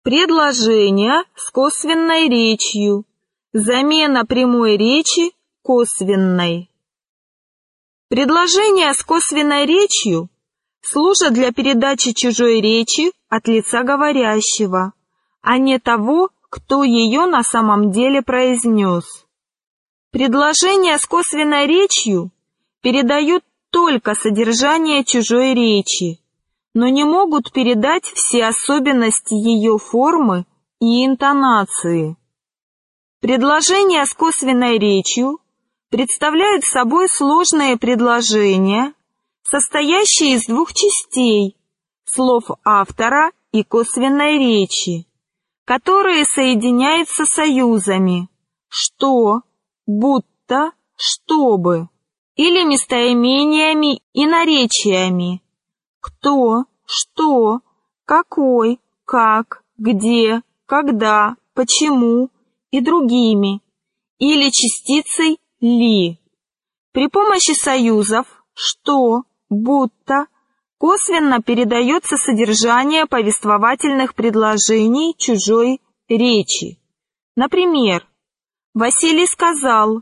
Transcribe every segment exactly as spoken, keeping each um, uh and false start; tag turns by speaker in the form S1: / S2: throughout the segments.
S1: Предложение с косвенной речью. Замена прямой речи косвенной. Предложения с косвенной речью служат для передачи чужой речи от лица говорящего, а не того, кто ее на самом деле произнес. Предложения с косвенной речью передают только содержание чужой речи, но не могут передать все особенности ее формы и интонации. Предложения с косвенной речью представляют собой сложные предложения, состоящие из двух частей – слов автора и косвенной речи, которые соединяются союзами «что», «будто», «чтобы» или местоимениями и наречиями «кто», «что», «какой», «как», «где», «когда», «почему» и другими, или частицей «ли». При помощи союзов «что», «будто» косвенно передается содержание повествовательных предложений чужой речи. Например, Василий сказал: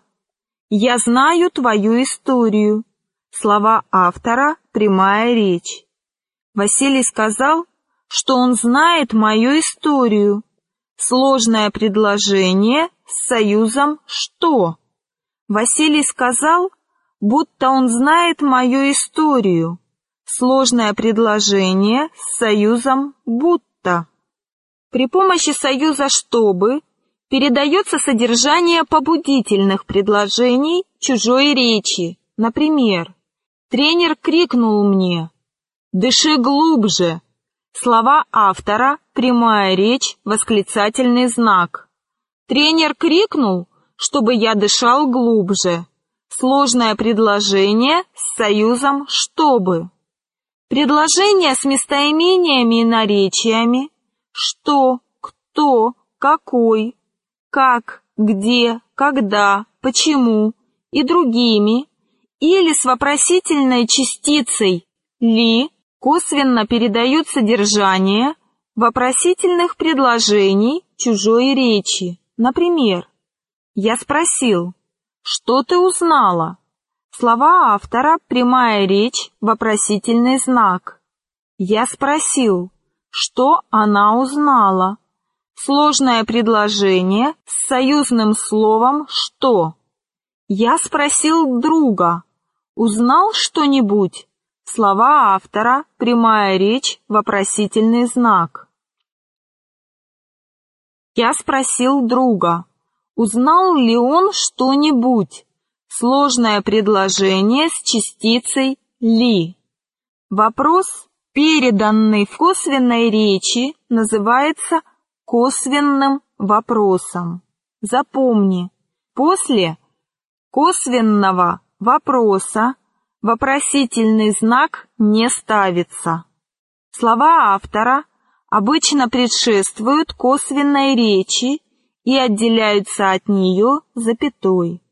S1: «Я знаю твою историю». Слова автора – прямая речь. Василий сказал, что он знает мою историю. Сложное предложение с союзом «что». Василий сказал, будто он знает мою историю. Сложное предложение с союзом «будто». При помощи союза «чтобы» передается содержание побудительных предложений чужой речи. Например, тренер крикнул мне: «Дыши глубже». Слова автора – прямая речь, восклицательный знак. Тренер крикнул, чтобы я дышал глубже. Сложное предложение с союзом «чтобы». Предложения с местоимениями и наречиями «что», «кто», «какой», «как», «где», «когда», «почему» и другими, или с вопросительной частицей «ли» косвенно передают содержание вопросительных предложений чужой речи. Например, я спросил: «Что ты узнала?» Слова автора – прямая речь, вопросительный знак. Я спросил: «Что она узнала?» Сложное предложение с союзным словом «что». Я спросил друга: «Узнал что-нибудь?» Слова автора – прямая речь, вопросительный знак. Я спросил друга: «Узнал ли он что-нибудь?» Сложное предложение с частицей «ли». Вопрос, переданный в косвенной речи, называется косвенным вопросом. Запомни, после косвенного вопроса вопросительный знак не ставится. Слова автора обычно предшествуют косвенной речи и отделяются от нее запятой.